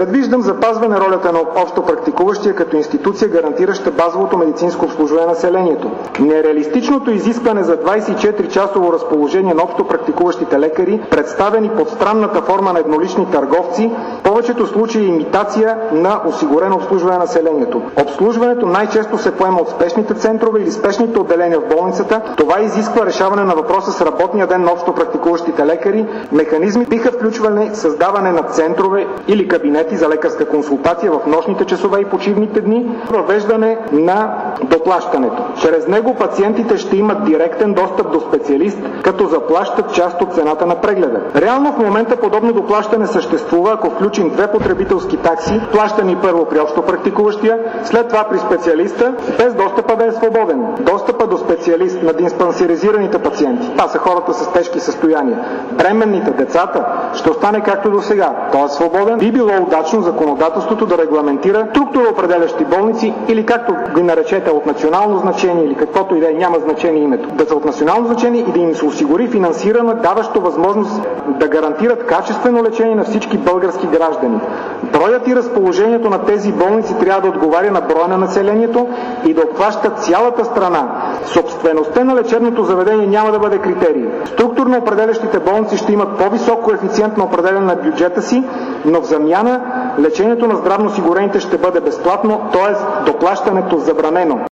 Предвиждам запазване ролята на общопрактикуващия като институция, гарантираща базовото медицинско обслужване на населението. Нереалистичното изискване за 24-часово разположение на общопрактикуващите лекари, представени под странната форма на еднолични търговци, в повечето случаи е имитация на осигурено обслужване на населението. Обслужването най-често се поема от спешните центрове или спешните отделения в болницата. Това изисква решаване на въпроса с работния ден на общопрактикуващите лекари. Механизми биха включвали създаване на центрове или кабинети за лекарска консултация в нощните часове и почивните дни, въвеждане на доплащането. Чрез него пациентите ще имат директен достъп до специалист, като заплащат част от цената на прегледа. Реално в момента подобно доплащане съществува, ако включим две потребителски такси, плащани първо при общопрактикуващия, след това при специалиста, без достъпа да е свободен. Достъпа до специалист на диспансеризираните пациенти, това са хората с тежки състояния, бременните, децата, ще остане както до сега. Той е свободен. Би било удачно законодателството да регламентира структуроопределящи болници или както ги наречете от национално значение или каквото и да е, няма значение името. Да са от национално значение и да им се осигури финансиране, даващо възможност да гарантират качествено лечение на всички български граждани. Броят и разположението на тези болници трябва да отговаря на броя на населението и да обхваща цялата страна. Собствеността на лечебното заведение няма да бъде критерий. Структурно определящите болници ще имат по-висок коефициент на определяне на бюджета си, но в замяна лечението на здравноосигурените ще бъде безплатно, т.е. доплащането забранено.